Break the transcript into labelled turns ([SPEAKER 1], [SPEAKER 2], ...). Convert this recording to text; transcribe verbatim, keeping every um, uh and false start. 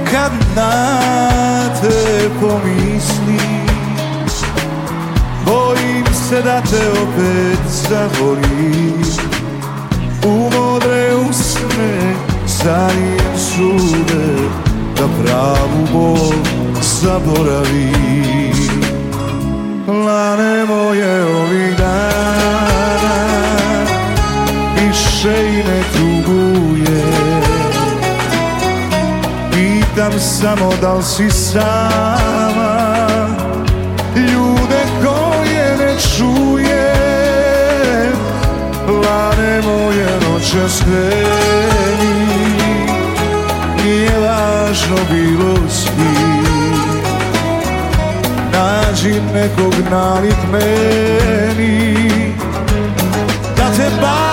[SPEAKER 1] kad na te pomislim, bojim se da te opet zavolim. U modre usne zalijem sude, da pravu bol zaboravim. Lane moje ovih dana više i ne tuguje, pitam samo da li si sama, ljude koje ne čuje. Lane moje noćas kreni, nije važno bilo s kim, nađi nekog nalik meni, da te ba